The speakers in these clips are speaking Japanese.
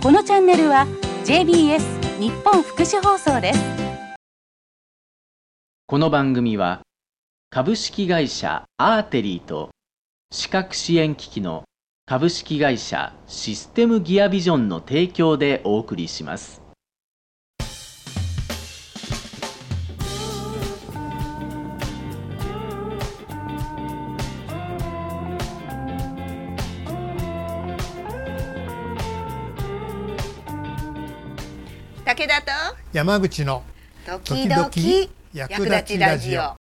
このチャンネルは JBS 日本福祉放送です。 この番組は株式会社アーテリーと視覚支援機器の株式会社システムギアビジョンの提供でお送りします。 武田と山口の時々役立ちラジオ。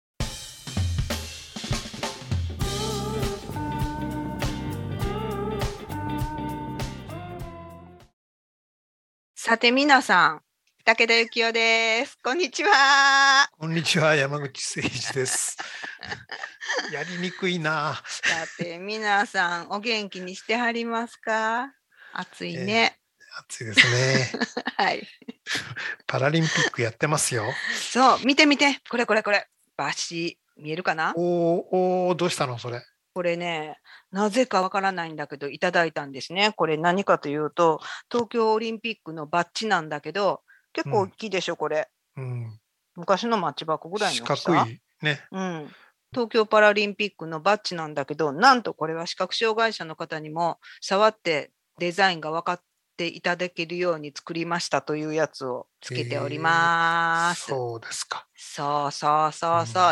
さて皆さん、武田幸男です。こんにちは。 こんにちは、山口誠一です。やりにくいな。 さて皆さん、お元気にしてはりますか？暑いね。 暑いですね。 はい。 パラリンピックやってますよ。 そう、見て。これ。バシ見えるかな？ おー、どうしたのそれ。 これね、なぜかわからないんだけどいただいたんですね。これ何かというと、東京オリンピックのバッジなんだけど、結構大きいでしょ、これ。昔のマッチ箱ぐらいの大きさ。 四角いね。 東京パラリンピックのバッジなんだけど、なんとこれは視覚障害者の方にも触ってデザインが分かっていただけるように作りましたというやつをつけております。 そうですか。 そう、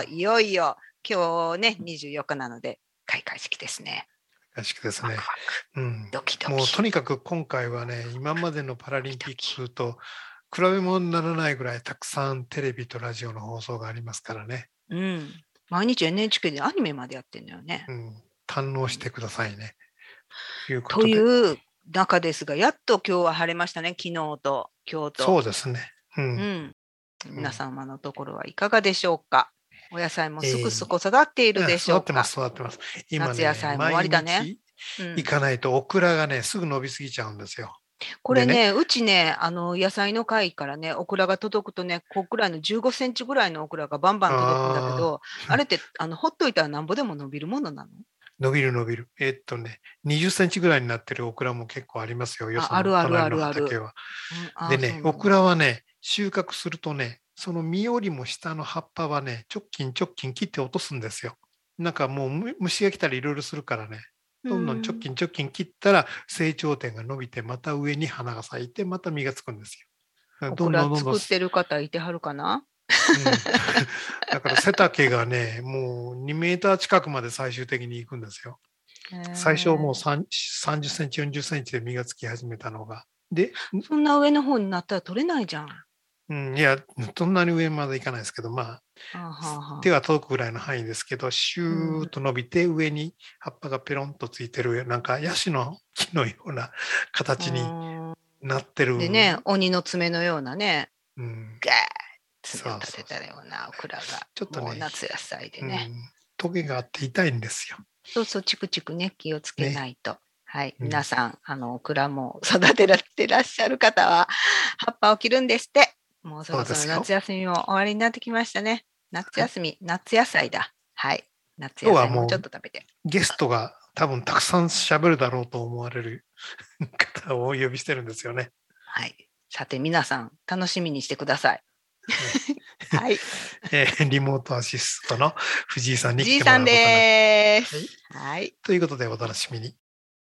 いよいよ今日ね24日なので開会式ですね。 開会式ですね。 ドキドキ。 もうとにかく今回はね、今までのパラリンピックと比べ物にならないぐらいたくさんテレビとラジオの放送がありますからね。 毎日 NHK でアニメまでやってんのよね。 堪能してくださいね。 という中ですが、やっと今日は晴れましたね。昨日と今日と。 そうですね。 皆様のところはいかがでしょうか？お野菜もすくすく育っているでしょうか？ 育ってます。今ね、 夏野菜も終わりだね。 毎日行かないとオクラがね、すぐ伸びすぎちゃうんですよ。 これね、うちね、野菜の会からね、オクラが届くとね、こうくらいの15センチぐらいのオクラがバンバン届くんだけど、あれってほっといたらなんぼでも伸びるものなの？ 伸びる。20センチぐらいになってるオクラも結構ありますよ。よその隣の畑は。でね、オクラはね、収穫するとね、その実よりも下の葉っぱはね、ちょっきん切って落とすんですよ。なんかもう虫が来たりいろいろするからね、どんどんちょっきん切ったら成長点が伸びて、また上に花が咲いて、また実がつくんですよ。 オクラ作ってる方いてはるかな？ だから背丈がね、もう2メーター近くまで最終的に行くんですよ。最初もう30センチ、40センチで実がつき始めたのが。で、 そんな上の方になったら取れないじゃん。 いや、そんなに上までいかないですけど、手が届くぐらいの範囲ですけど、シューッと伸びて上に葉っぱがペロンとついてる、なんかヤシの木のような形になってる。 でね、鬼の爪のようなね、ガーッ爪を立てたようなオクラが、ちょっとね、夏野菜でね。 トゲがあって痛いんですよ。 そう、チクチクね、気をつけないと。はい、皆さん、オクラも育てられてらっしゃる方は、葉っぱを切るんですって。もうそろそろ夏休みも終わりになってきましたね。夏休み、夏野菜だ。はい。夏野菜もちょっと食べて。 ゲストが多分たくさん喋るだろうと思われる方をお呼びしてるんですよね。 はい。さて皆さん、楽しみにしてください。はい。 リモートアシストの藤井さんに来てもらうことになります。はい。 ということでお楽しみに。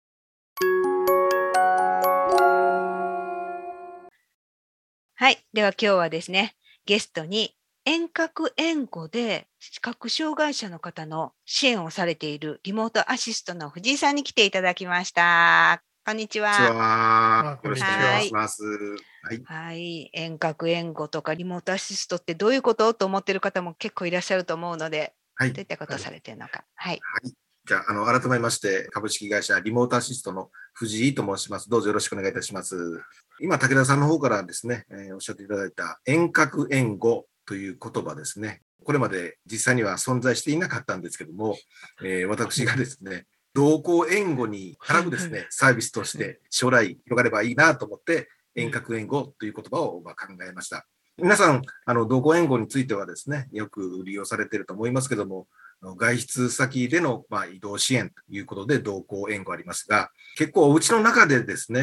はい。では今日はですね、ゲストに遠隔援護で視覚障害者の方の支援をされているリモートアシストの藤井さんに来ていただきました。こんにちは。 よろしくお願いします。 はい。遠隔援護とかリモートアシストってどういうことと思っている方も結構いらっしゃると思うので、どういったことをされているのか。 じゃあ、改めまして株式会社リモートアシストの藤井と申します。どうぞよろしくお願いいたします。今、武田さんの方からですね、おっしゃっていただいた遠隔援護という言葉ですね。これまで実際には存在していなかったんですけども、私がですね、同行援護に絡むですね、サービスとして将来広がればいいなと思って、遠隔援護という言葉を考えました。皆さん、同行援護についてはですね、よく利用されていると思いますけども、外出先での移動支援ということで同行援護ありますが、結構お家の中でですね、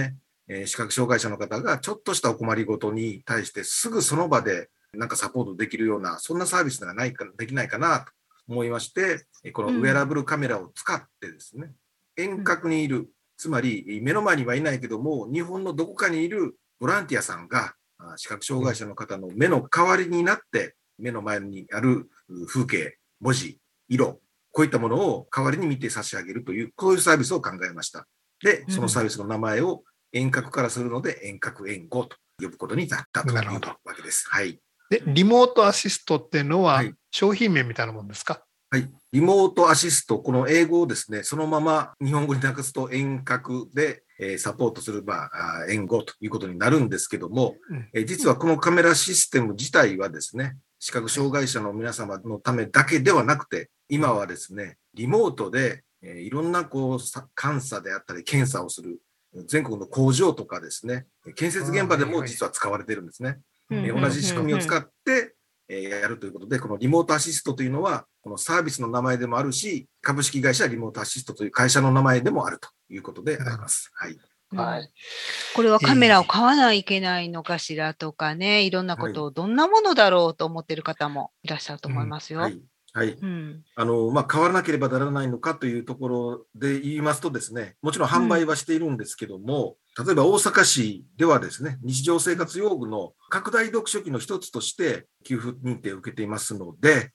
視覚障害者の方がちょっとしたお困りごとに対してすぐその場でなんかサポートできるような、そんなサービスができないかなと思いまして、このウェアラブルカメラを使ってですね、遠隔にいる、つまり目の前にはいないけども、日本のどこかにいるボランティアさんが視覚障害者の方の目の代わりになって、目の前にある風景、文字、色、こういったものを代わりに見て差し上げるという、こういうサービスを考えました。で、そのサービスの名前を遠隔からするので、遠隔援護と呼ぶことになったというわけです。はい。 で、リモートアシストっていうのは、商品名みたいなもんですか？ はい。リモートアシスト、この英語をですね、そのまま日本語に訳すと遠隔でサポートする、援護ということになるんですけども、実はこのカメラシステム自体はですね、視覚障害者の皆様のためだけではなくて、今はですね、リモートでいろんな監査であったり検査をする全国の工場とかですね、建設現場でも実は使われているんですね。同じ仕組みを使ってやるということで、このリモートアシストというのは、このサービスの名前でもあるし、株式会社リモートアシストという会社の名前でもあるということであります。はい。 はい。これはカメラを買わないといけないのかしらとかね、いろんなことをどんなものだろうと思っている方もいらっしゃると思いますよ。 はい。買わなければならないのかというところで言いますとですね、もちろん販売はしているんですけども、例えば大阪市ではですね、日常生活用具の拡大読書機の一つとして給付認定を受けていますので、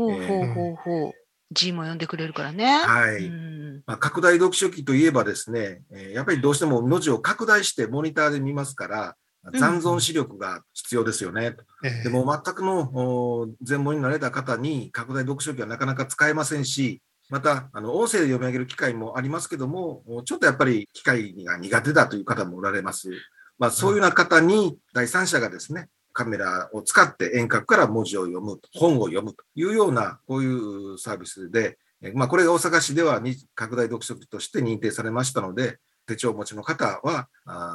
字も読んでくれるからね。 はい。拡大読書機といえばですね、やっぱりどうしても文字を拡大してモニターで見ますから、残存視力が必要ですよね。でも全くの全盲になれた方に拡大読書機はなかなか使えませんし、また音声で読み上げる機会もありますけども、ちょっとやっぱり機械が苦手だという方もおられます。そういうような方に第三者がですね、カメラを使って遠隔から文字を読む、本を読むというようなこういうサービスで、これが大阪市では拡大読書機として認定されましたので、手帳をお持ちの方は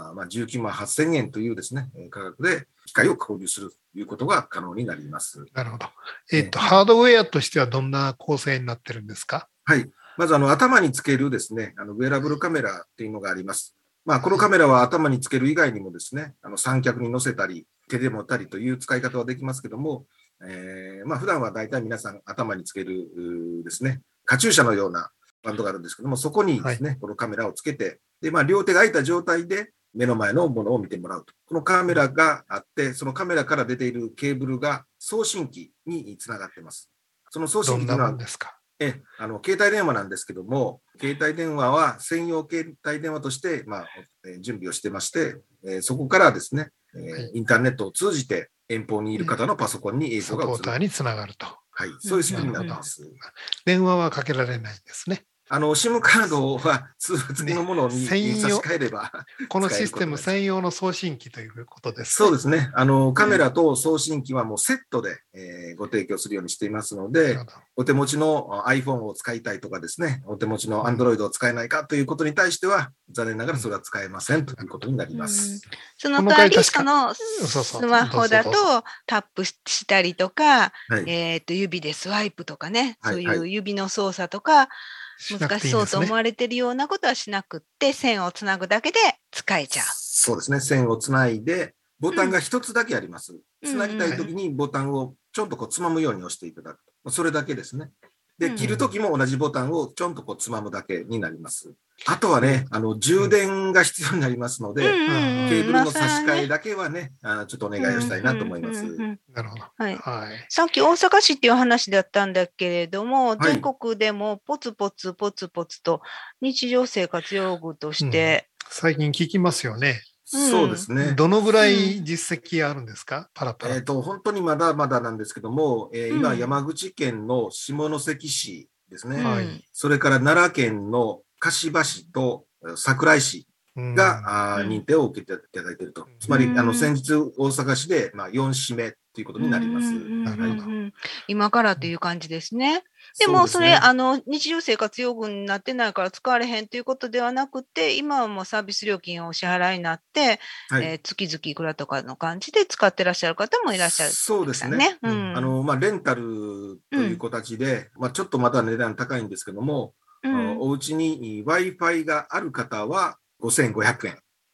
19万8000円というですね、価格で機械を購入するということが可能になります。 なるほど。ハードウェアとしてはどんな構成になってるんですか？ はい。まず頭につけるですね、ウェアラブルカメラっていうのがあります。このカメラは頭につける以外にもですね、三脚に乗せたり、手で持ったりという使い方はできますけども、普段は大体皆さん頭につけるですね、カチューシャのようなバンドがあるんですけども、そこにですね、このカメラをつけて、で、両手が空いた状態で目の前のものを見てもらうと。このカメラがあって、そのカメラから出ているケーブルが送信機につながっています。その送信機というのは、 ですか？ 携帯電話なんですけども、携帯電話は専用携帯電話として、準備をしてまして、そこからですね、インターネットを通じて遠方にいる方のパソコンに映像が映る。 サポーターにつながると。 はい、そういう仕組みになっています。 電話はかけられないんですね。 SIM カードは通話付きのものに差し替えれば、 このシステム専用の送信機ということですね。 そうですね。カメラと送信機はもうセットで、ご提供するようにしていますので、お手持ちの iPhone を使いたいとかですね、お手持ちの Android を使えないかということに対しては、残念ながらそれは使えませんということになります。 その代わり、そのスマホだとタップしたりとか、指でスワイプとかね、そういう指の操作とか、難しそうと思われているようなことはしなくって、線をつなぐだけで使えちゃう。 そうですね。線をつないで、ボタンが一つだけあります。つなぎたいときにボタンをちょんとつまむように押していただくと。それだけですね。で、切るときも同じボタンをちょんとつまむだけになります。あとはね、充電が必要になりますので、ケーブルの差し替えだけはね、ちょっとお願いをしたいなと思います。 なるほど。 さっき大阪市っていう話だったんだけれども、全国でもポツポツと日常生活用具として、 最近聞きますよね。 そうですね。 どのぐらい実績あるんですか？パラパラ。 本当にまだまだなんですけども、今、山口県の下関市ですね。それから奈良県の香芝市と桜井市が認定を受けていただいていると。つまり、先日大阪市で4市目ということになります。 今からという感じですね。でもそれ、日常生活用具になってないから使われへんということではなくて、今はもうサービス料金をお支払いになって、月々いくらとかの感じで使ってらっしゃる方もいらっしゃる、ね。 そうですね。レンタルという形で、ちょっとまた値段高いんですけども、お家に Wi-Fi がある方は5500円。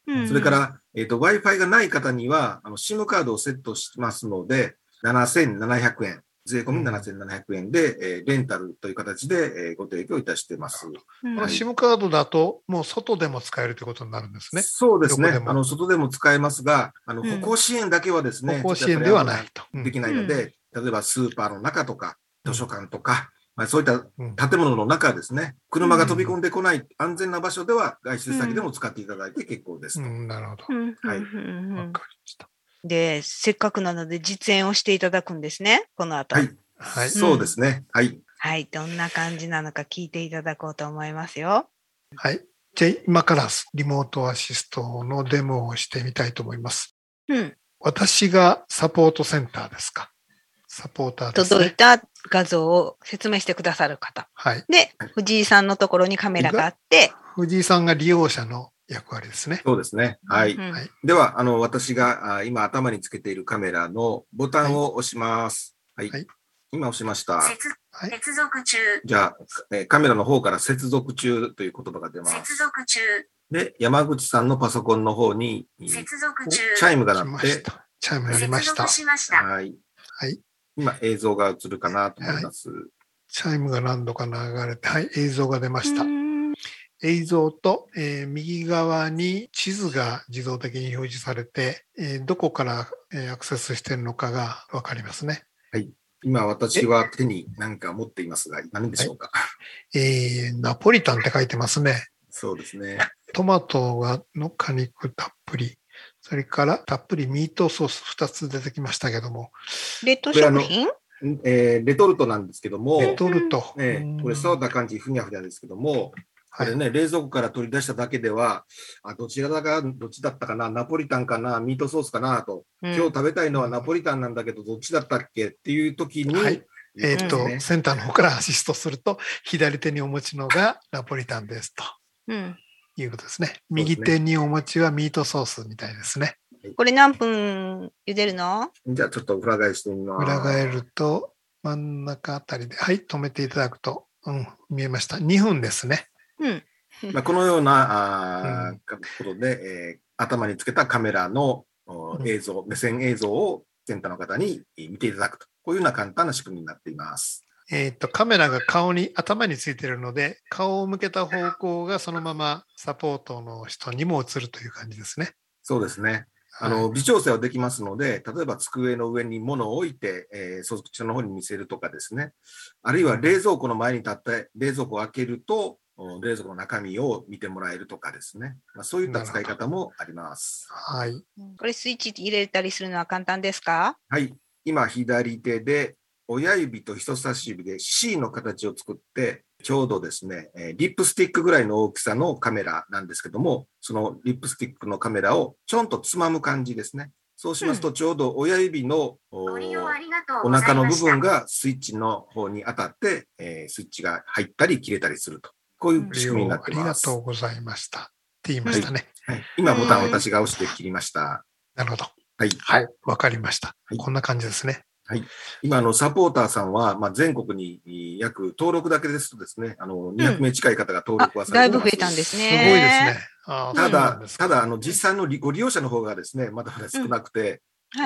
それから、Wi-Fi がない方には、SIM カードをセットしますので、7700円。税込み7700円で、レンタルという形で、ご提供いたしています。 SIM カードだと、もう外でも使えるということになるんですね。 そうですね。外でも使えますが、歩行支援だけはですね、 歩行支援ではないと。 できないので、例えばスーパーの中とか、図書館とか、そういった建物の中ですね、車が飛び込んでこない安全な場所では、外出先でも使っていただいて結構です。 なるほど。 はい。 わかりました。 で、せっかくなので実演をしていただくんですね、この後。 はい。はい。そうですね。はい。 はい。どんな感じなのか聞いていただこうと思いますよ。 はい。じゃあ、今からリモートアシストのデモをしてみたいと思います。私がサポートセンターですか。サポーターですね。 届いた画像を説明してくださる方。 はい。 で、藤井さんのところにカメラがあって、 藤井さんが利用者の役割ですね。 そうですね。はい。では、私が今頭につけているカメラのボタンを押します。はい。今押しました。 接続中。 じゃあ、カメラの方から接続中という言葉が出ます。 接続中。 で、山口さんのパソコンの方に、 接続中。 チャイムが鳴って、 チャイム鳴りました。 はい。はい。今、映像が映るかなと思います。 チャイムが何度か流れて、はい、映像が出ました。映像と、右側に地図が自動的に表示されて、どこから、アクセスしているのかがわかりますね。 はい。今私は手に何か持っていますが、何でしょうか。 ナポリタンって書いてますね。 そうですね。 トマトの果肉たっぷり。それからたっぷりミートソース2つ出てきましたけども。 冷凍食品？ レトルトなんですけども。 レトルト。 これ触った感じふにゃふにゃですけども、これね、冷蔵庫から取り出しただけでは、どっちだったかな、ナポリタンかな、ミートソースかなと、今日食べたいのはナポリタンなんだけど、どっちだったっけっていう時に、 センターの方からアシストすると、左手にお持ちのがナポリタンですと。いうことですね。右手にお持ちはミートソースみたいですね。 これ何分茹でるの？ じゃあちょっと裏返してみます。 裏返ると、真ん中あたりで、はい、止めていただくと、見えました。2分ですね。 このようなことで、頭につけたカメラの映像、目線映像をセンターの方に見ていただくと、こういうような簡単な仕組みになっています。 カメラが頭についているので、顔を向けた方向がそのままサポートの人にも映るという感じですね。 そうですね。微調整はできますので、例えば机の上に物を置いて、そちらの方に見せるとかですね。あるいは冷蔵庫の前に立って冷蔵庫を開けると、冷蔵庫の中身を見てもらえるとかですね。そういった使い方もあります。 はい。 これスイッチ入れたりするのは簡単ですか？ はい。今、左手で親指と人差し指で C の形を作って、ちょうどですね、リップスティックぐらいの大きさのカメラなんですけども、そのリップスティックのカメラをちょんとつまむ感じですね。そうしますと、ちょうど親指のお腹の部分がスイッチの方に当たって、スイッチが入ったり切れたりすると。こういう仕組みになっています。 ありがとうございましたって言いましたね。 はい。今ボタンを私が押して切りました。 なるほど。 はい。 はい。わかりました。こんな感じですね。 はい。今、サポーターさんは、全国に約登録だけですとですね、200名近い方が登録はされています。 だいぶ増えたんですね。 すごいですね。 ただ、実際のご利用者の方がですね、まだまだ少なくて、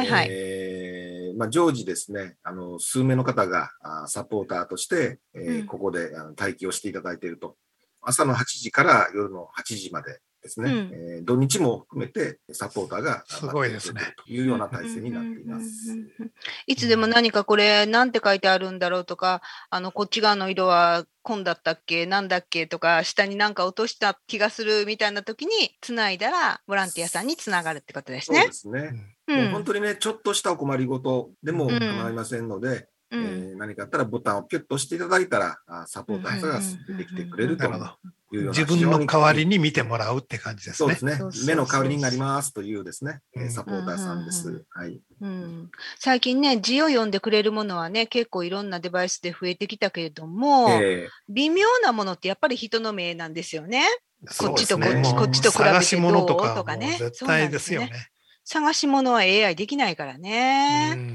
常時ですね、数名の方がサポーターとして、ここで待機をしていただいていると。朝の8時から夜の8時までですね、土日も含めてサポーターがすごいですねというような体制になっています。 いつでも何かこれなんて書いてあるんだろうとか、こっち側の色は紺だったっけなんだっけとか、下になんか落とした気がするみたいな時に繋いだらボランティアさんに繋がるってことですね。 そうですね。もう本当にね、ちょっとしたお困りごとでも構いませんので、何かあったらボタンをピュッと押していただいたらサポーターさんが出てきてくれるというような、 自分の代わりに見てもらうって感じですね。 そうですね。目の代わりになりますというですね、サポーターさんです。はい。 最近ね、字を読んでくれるものはね、結構いろんなデバイスで増えてきたけれども、微妙なものってやっぱり人の目なんですよね。こっちとこっちと比べてどう探し物とかね。 絶対ですよね。 探し物は AI できないからね。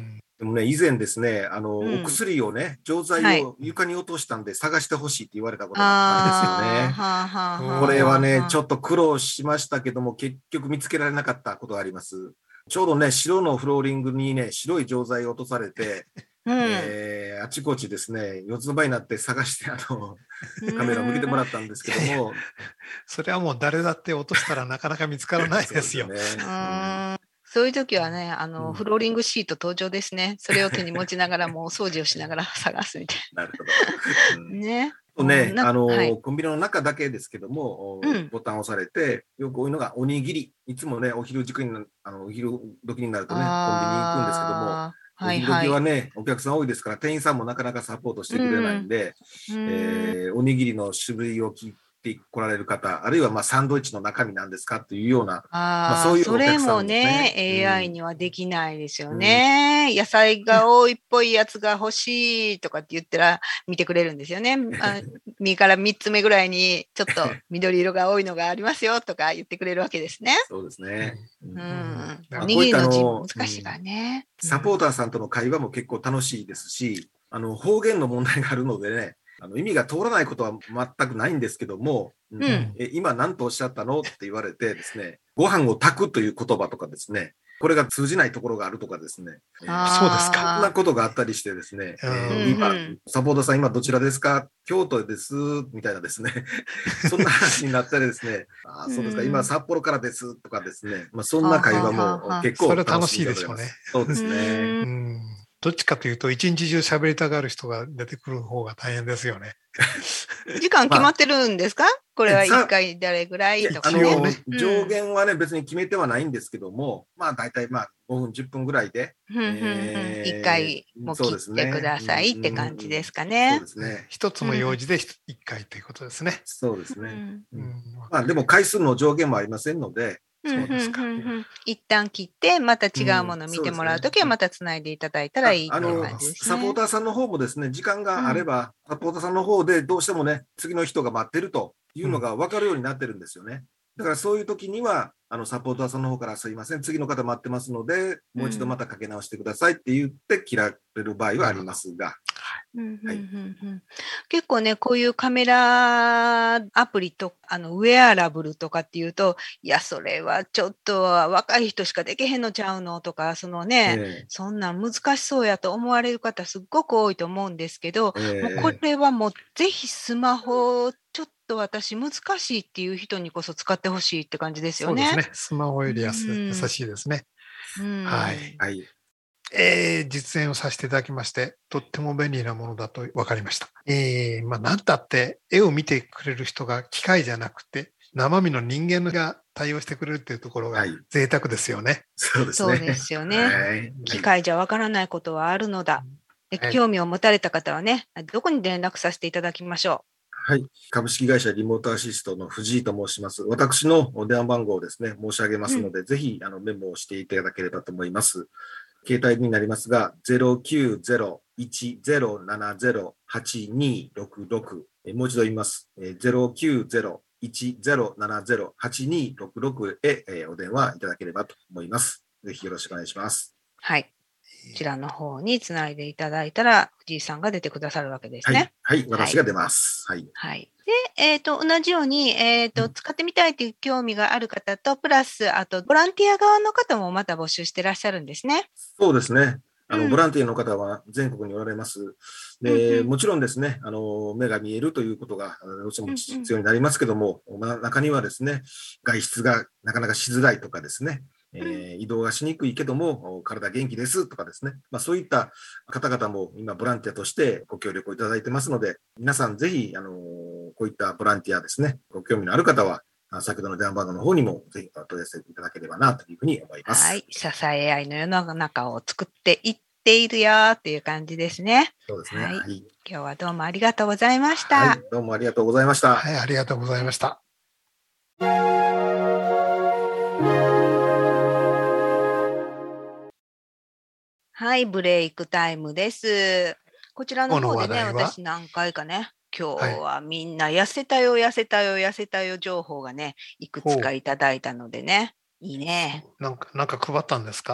でもね、以前ですね、 うんお薬をね、錠は剤い。 を床に落としたんで探してほしいって言われたことがあったんですよね。 はあはあはあこれはね、 はあ。 ちょっと苦労しましたけども、結局見つけられなかったことがあります。ちょうどね、白のフローリングにね、白い錠剤を落とされて、あちこちですね、四つん這いになって探して、カメラを向けてもらったんですけども。 それはもう誰だって落としたらなかなか見つからないですよ。 そういう時はね、フローリングシート登場ですね。それを手に持ちながらもう掃除をしながら探すみたいなるほど。 な。ね。 ね、 はい。 コンビニの中だけですけども、ボタンを押されて、よく多いのがおにぎり。いつもね、お昼時にお昼時になるとね、コンビニに行くんですけども、お昼時はね、お客さん多いですから、店員さんもなかなかサポートしてくれないんで、おにぎりの種類を聞いて来られる方、あるいはまあサンドイッチの中身なんですかというような、そういうお客さんもね。 それもね、AI にはできないですよね。野菜が多いっぽいやつが欲しいとかって言ったら見てくれるんですよね。右から3つ目ぐらいにちょっと緑色が多いのがありますよとか言ってくれるわけですね。 そうですね。 おにぎりの字も難しいからね。 サポーターさんとの会話も結構楽しいですし、方言の問題があるのでね、意味が通らないことは全くないんですけども、今何とおっしゃったのって言われてですね、ご飯を炊くという言葉とかですね、これが通じないところがあるとかですね、 そうですか。 そんなことがあったりしてですね、今、サポーターさん今どちらですか？京都ですみたいなですね、そんな話になったりですね、そうですか、今札幌からですとかですね、そんな会話も結構楽しいでしょうね。 そうですね。 どっちかというと、一日中喋りたがる人が出てくる方が大変ですよね。 時間決まってるんですか？これは1回誰ぐらいとかね。 上限はね、別に決めてはないんですけども、大体5分、10分ぐらいで。 1回も切ってくださいって感じですかね。 そうですね。 一つの用事で1回ということですね。 そうですね。でも回数の上限もありませんので、そうですか。 一旦切って、また違うものを見てもらうときはまたつないでいただいたらいいっていう感じですね。 サポーターさんの方もですね、時間があれば、サポーターさんの方でどうしてもね、次の人が待ってるというのが分かるようになってるんですよね。だからそういう時には、サポーターさんの方からすいません、次の方待ってますので、もう一度またかけ直してくださいって言って切られる場合はありますが。 結構ね、こういうカメラアプリとウェアラブルとかっていうと、いや、それはちょっと若い人しかできへんのちゃうのとか、そのね、そんなん難しそうやと思われる方すっごく多いと思うんですけど、もうこれはもうぜひスマホちょっと私難しいっていう人にこそ使ってほしいって感じですよね。 そうですね。スマホより優しいですね。はい。実演をさせていただきまして、とっても便利なものだと分かりました。なんたって絵を見てくれる人が機械じゃなくて、生身の人間が対応してくれるっていうところが贅沢ですよね。 そうですね。 そうですよね。機械じゃ分からないことはあるのだ。興味を持たれた方はね、どこに連絡させていただきましょう。 はい。株式会社リモートアシストの藤井と申します。私の電話番号をですね、申し上げますので、ぜひメモをしていただければと思います。携帯になりますが、090-1070-8266。もう一度言います。090-1070-8266 へお電話いただければと思います。ぜひよろしくお願いします。 はい。こちらの方につないでいただいたら、藤井さんが出てくださるわけですね。 はい、私が出ます。はい。 で、同じように、使ってみたいという興味がある方と、プラス、あと、ボランティア側の方もまた募集してらっしゃるんですね。 そうですね。ボランティアの方は全国におられます。で、もちろんですね、目が見えるということがどうしても必要になりますけども、中にはですね、外出がなかなかしづらいとかですね、移動がしにくいけども体元気ですとかですね、そういった方々も今ボランティアとしてご協力をいただいてますので、皆さんぜひこういったボランティアですね、ご興味のある方は先ほどの電話番号の方にもぜひお問い合わせいただければなというふうに思います。 はい、支え合いの世の中を作っていっているよっていう感じですね。 そうですね。はい。 今日はどうもありがとうございました。 はい、どうもありがとうございました。 はい、ありがとうございました。 はい、ブレイクタイムです。こちらの方でね、私何回かね、今日はみんな痩せたよ情報がね、いくつかいただいたのでね、いいね。 なんか配ったんですか？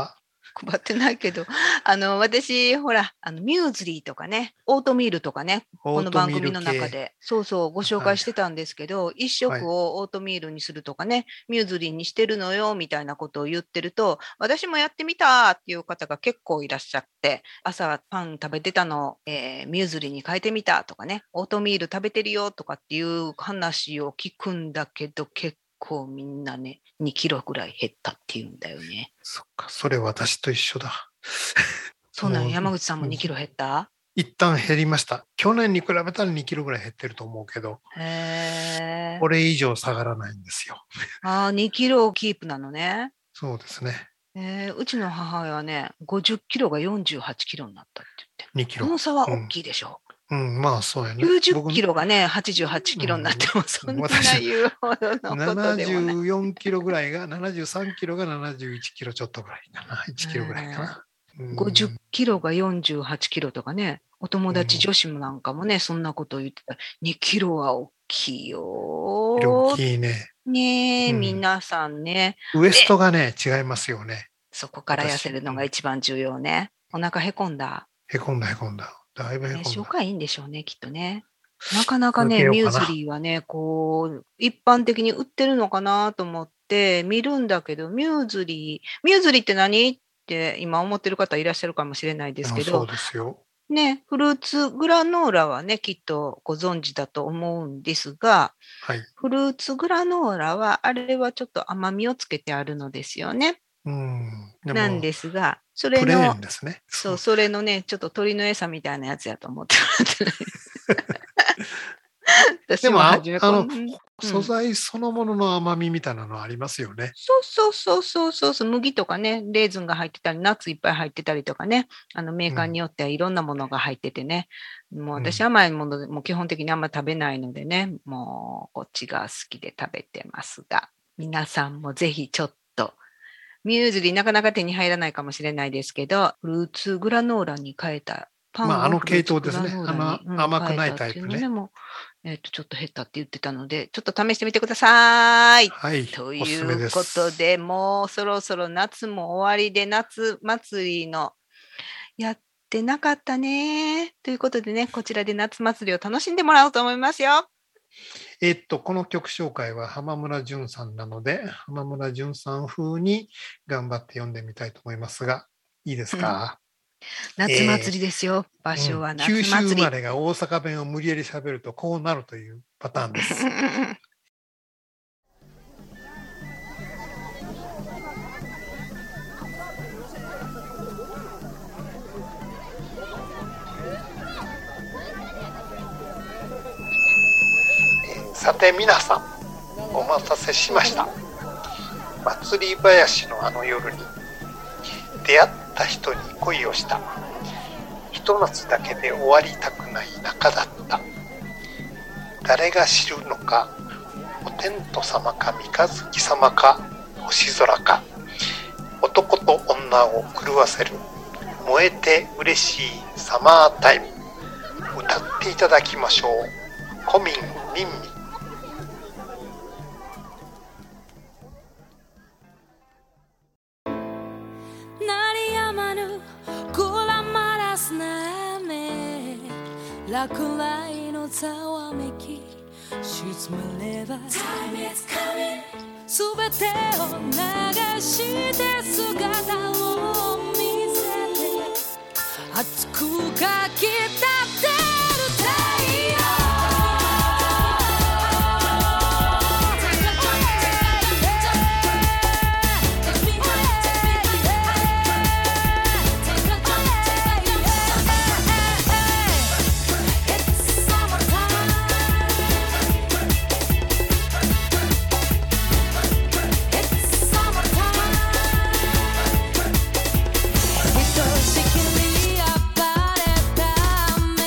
配ってないけど、私、ほら、ミューズリーとかね、オートミールとかね、この番組の中で、そうそう、ご紹介してたんですけど、一食をオートミールにするとかね、ミューズリーにしてるのよ、みたいなことを言ってると、私もやってみたっていう方が結構いらっしゃって、朝パン食べてたのを、ミューズリーに変えてみたとかね、オートミール食べてるよとかっていう話を聞くんだけど、結構みんなね、2キロぐらい減ったっていうんだよね。 そっか、それ私と一緒だ。 そうなの、山口さんも2キロ減った？ 一旦減りました。去年に比べたら2キロぐらい減ってると思うけど、これ以上下がらないんですよ。 2キロキープなのね。 そうですね。 うちの母親はね、50キロが48キロになったって言って。 2キロ。 この差は大きいでしょう。まあそうやね。 90キロがね、88キロになっても、そんな言うほどのことでもない。 74キロぐらいが、73キロが71キロちょっとぐらいかな。1キロぐらいかな。 50キロが48キロとかね、お友達女子もなんかもね、そんなことを言ってた。2キロは大きいよ。 大きいね。 ねえ、皆さんね。 ウエストがね、違いますよね。 そこから痩せるのが一番重要ね。お腹へこんだ。 へこんだ。だいぶへこんだ。 消化いいんでしょうね、きっとね。なかなかね、ミューズリーはね、こう、一般的に売ってるのかなと思って見るんだけど、ミューズリーって何って今思ってる方いらっしゃるかもしれないですけど、 そうですよ。 ね、フルーツグラノーラはね、きっとご存知だと思うんですが、 はい、 フルーツグラノーラは、あれはちょっと甘みをつけてあるのですよね。なんですが、それの、 ですね、 そう、それのね、ちょっと鳥の餌みたいなやつやと思ってもらってない。 でも素材そのものの甘みみたいなのありますよね。 そう、麦とかね、レーズンが入ってたり、ナッツいっぱい入ってたりとかね、メーカーによってはいろんなものが入っててね、もう私甘いものでも基本的にあんま食べないのでね、もうこっちが好きで食べてますが、皆さんもぜひちょっと、ミューズリーなかなか手に入らないかもしれないですけど、フルーツグラノーラに変えたパンを系統ですね。甘くないタイプね。 ちょっと減ったって言ってたので、ちょっと試してみてください。 はい。 ということで、もうそろそろ夏も終わりで、夏祭りのやってなかったね。ということでね、こちらで夏祭りを楽しんでもらおうと思いますよ。 この曲紹介は浜村淳さんなので、浜村淳さん風に頑張って読んでみたいと思いますが、いいですか？ 夏祭りですよ。場所は夏祭り。 九州生まれが大阪弁を無理やり喋るとこうなるというパターンです。さて皆さん、お待たせしました。祭り林のあの夜に出会った人に恋をした。ひと夏だけで終わりたくない仲だった。誰が知るのか、お天道様か三日月様か星空か、男と女を狂わせる燃えて嬉しいサマータイム。歌っていただきましょう。コミンミンミ。 落雷のざわめき沈めればすべてを流して姿を見せて熱くかきたてる太陽愛しきに暴れた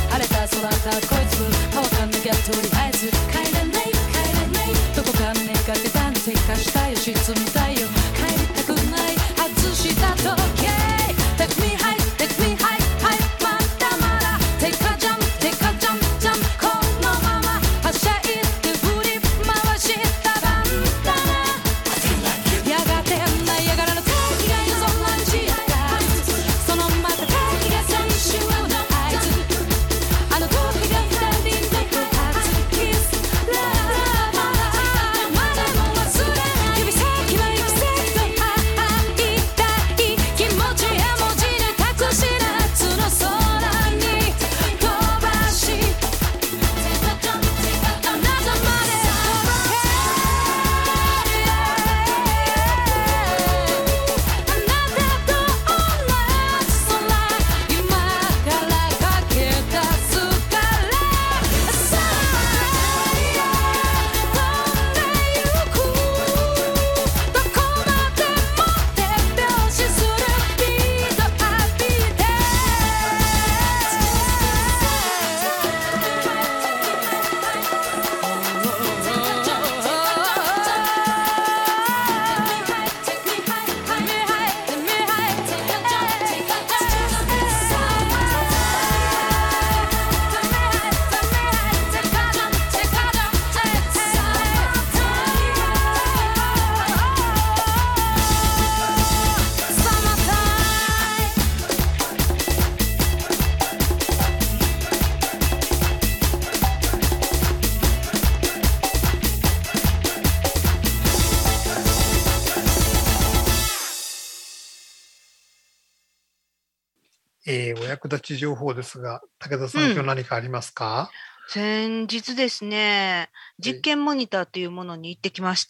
荒れた空だこいつ乾かんなきゃとりあえず帰らないどこか願ってたんでかしたよ沈みたいよ帰りたくない外した時計 Take me high take me high high まだまだ Take a jump take a jump jump このままはしゃいで振り回したバンダナやがて舞い上がらぬ敵が夜空に散ったそのまた敵が先週の合図あの時が二人の不発 Kiss love まだも忘れない指先は行き先と会いたい気持ちや文字で託し夏の空に飛ばしあなたまで届けあなたと同じ空今から駆け出すからさあ飛んでゆくどこまでも手拍子するビート浴びてお役立ち情報ですが、武田さん、今日何かありますか？ 先日ですね、実験モニターというものに行ってきまして、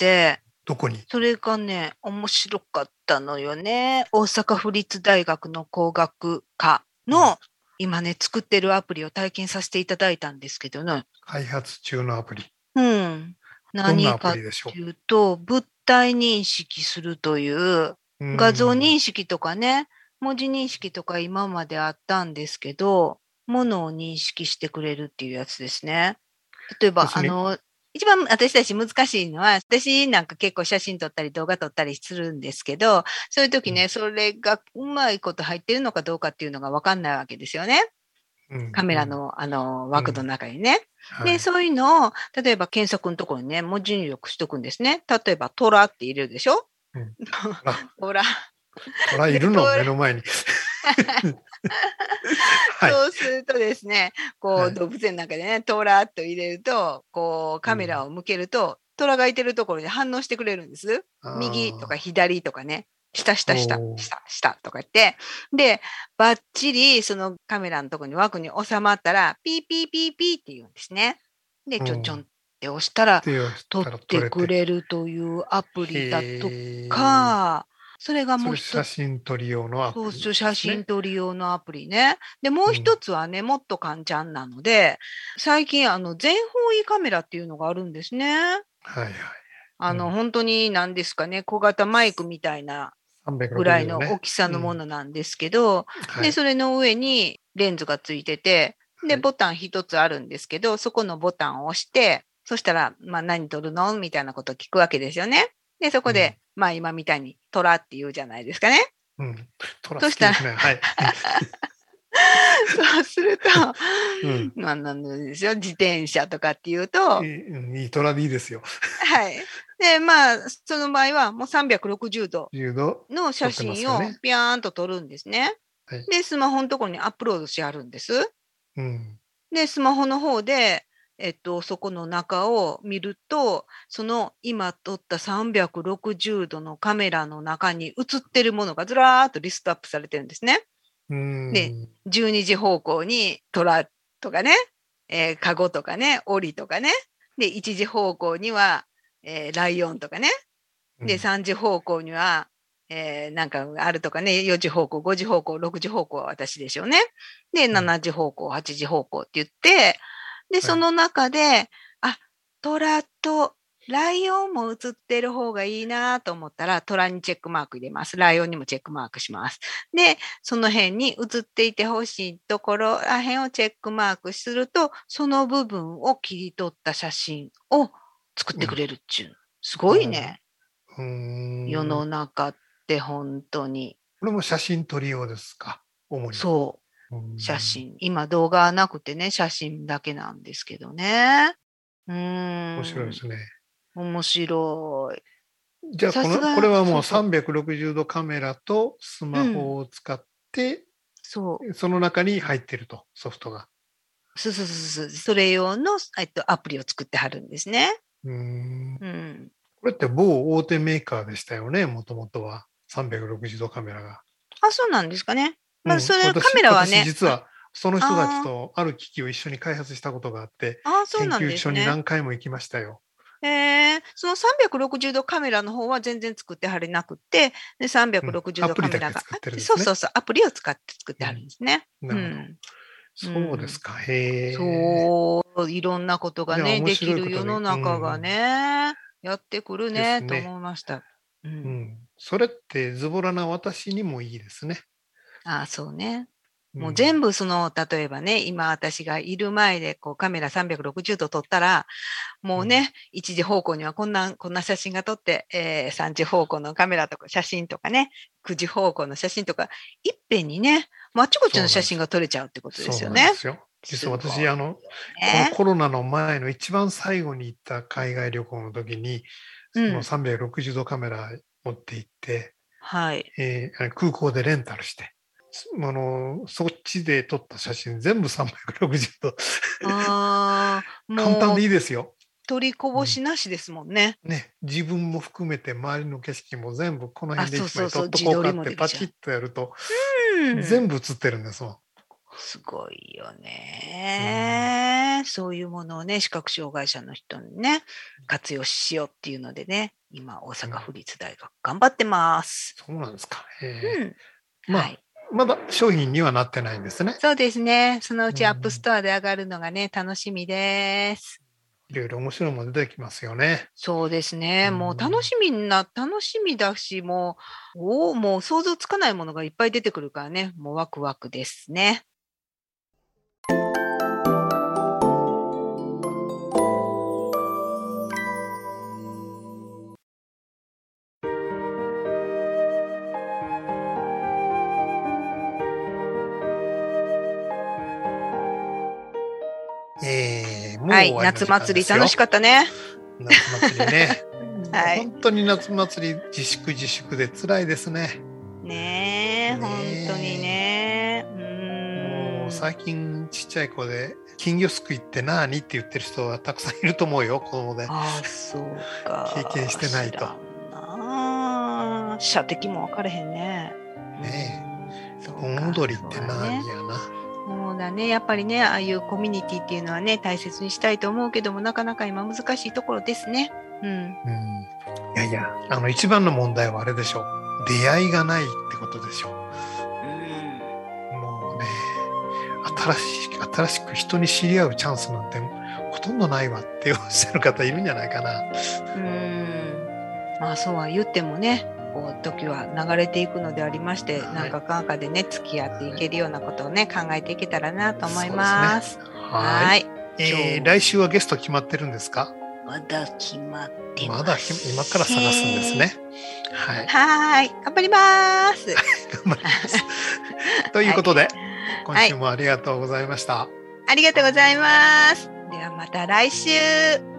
どこに？ それがね、面白かったのよね。大阪府立大学の工学科の今ね、作ってるアプリを体験させていただいたんですけどね。 開発中のアプリ。 うん。 どん何なアかとプリでしょう？ いうと、物体認識するという画像認識とかね、文字認識とか今まであったんですけど、ものを認識してくれるっていうやつですね。例えば、一番私たち難しいのは、私なんか結構写真撮ったり動画撮ったりするんですけど、そういう時ね、それがうまいこと入ってるのかどうかっていうのがわかんないわけですよね。カメラの枠の中にね。で、そういうのを、例えば検索のところにね、文字入力しとくんですね。例えば、トラって入れるでしょ？トラ。 トラいるの目の前に。 そうするとですね、こう動物園の中でね、トラと入れると、こうカメラを向けると、トラがいてるところで反応してくれるんです。右とか左とかね、下とか言って、で、バッチリそのカメラのところに枠に収まったら、ピーピーピーピーって言うんですね。で、ちょんちょんって押したら、撮ってくれるというアプリだとか、それがもう一つ。 写真撮り用のアプリ、 そう、写真撮り用のアプリね。で、もう一つはね、もっと簡単なので、最近、全方位カメラっていうのがあるんですね。 はいはい。 本当に何ですかね、小型マイクみたいなぐらいの大きさのものなんですけど、で、それの上にレンズがついてて、で、ボタン一つあるんですけど、そこのボタンを押して、そしたら、何撮るのみたいなことを聞くわけですよね。で、そこで、今みたいにトラって言うじゃないですかね。 トラ好きですね。はい。 そうすると、なんですよ、自転車とかっていうと。 いいトラでいいですよ。 はい。で、その場合はもう360度の写真をピャーンと撮るんですね。で、スマホのところにアップロードしてあるんです。で、スマホの方で、そこの中を見ると、その今撮った360度のカメラの中に映ってるものがずらーっとリストアップされてるんですね。で、12時方向にトラとかね、カゴとかね、オリとかね。で、1時方向には、ライオンとかね。で、3時方向には、なんかあるとかね、4時方向、5時方向、6時方向は私でしょうね。で、7時方向、8時方向って言って、で、その中で、トラとライオンも写ってる方がいいなと思ったら、虎にチェックマーク入れます。ライオンにもチェックマークします。で、その辺に写っていてほしいところら辺をチェックマークすると、その部分を切り取った写真を作ってくれるっちゅう。すごいね。世の中って本当に。 これも写真撮り用ですか、主に。 そう。写真。今動画はなくてね、写真だけなんですけどね。 面白いですね。 面白い。 じゃあこれはもう360度カメラとスマホを使って、その中に入ってると、ソフトが。 そう。それ用のアプリを作ってはるんですね。 これって某大手メーカーでしたよね、もともとは。360度カメラが。 あ、そうなんですかね。まあ、それカメラはね。 私実はその人たちとある機器を一緒に開発したことがあって、研究所に何回も行きましたよ。 その360度カメラの方は全然作ってはれなくて、で360度カメラが、そう、アプリを使って作ってはるんですね。 そうですか。 そう、いろんなことがね、できる世の中がね、やってくるね、と思いました。 それってズボラな私にもいいですね。 ああ、そうね。もう全部例えばね、今私がいる前でカメラ360度撮ったら、もうね、一時方向にはこんな写真が撮って、3時方向のカメラとか写真とかね、9時方向の写真とか、いっぺんにね、あっちこっちの写真が撮れちゃうってことですよね。 そうですよ。実は私、このコロナの前の一番最後に行った海外旅行の時に、その360度カメラ持って行って、空港でレンタルして、そっちで撮った写真全部360度簡単でいいですよ。 取りこぼしなしですもんね。 自分も含めて周りの景色も全部この辺で一枚撮っとこうかってパチッとやると全部写ってるんですもん。 すごいよね。そういうものをね、視覚障害者の人にね、活用しようっていうのでね、今大阪府立大学頑張ってます。 そうなんですか。まだ商品にはなってないんですね。 そうですね。そのうちアップストアで上がるのがね、楽しみです。 いろいろ面白いもの出てきますよね。 そうですね。もう楽しみだし、もう想像つかないものがいっぱい出てくるからね、もうワクワクですね。夏祭り楽しかったね。 夏祭りね。本当に夏祭り自粛で辛いですね。 本当にね。 もう最近ちっちゃい子で金魚すくいって何って言ってる人はたくさんいると思うよ、子供で。 そうか。 経験してないと。 射的も分かれへんね。 盆踊りって何やな。 そうだね、やっぱりね、ああいうコミュニティっていうのはね、大切にしたいと思うけども、なかなか今難しいところですね。 いや一番の問題はあれでしょう。出会いがないってことでしょう。もうね、新しく人に知り合うチャンスなんてほとんどないわっておっしゃる方いるんじゃないかな。 まあそうは言ってもね、時は流れていくのでありまして、なんかでね、付き合っていけるようなことをね、考えていけたらなと思います。 来週はゲスト決まってるんですか？ まだ決まってまだ今から探すんですね。 頑張ります。 頑張ります。ということで、今週もありがとうございました。 ありがとうございます。ではまた来週。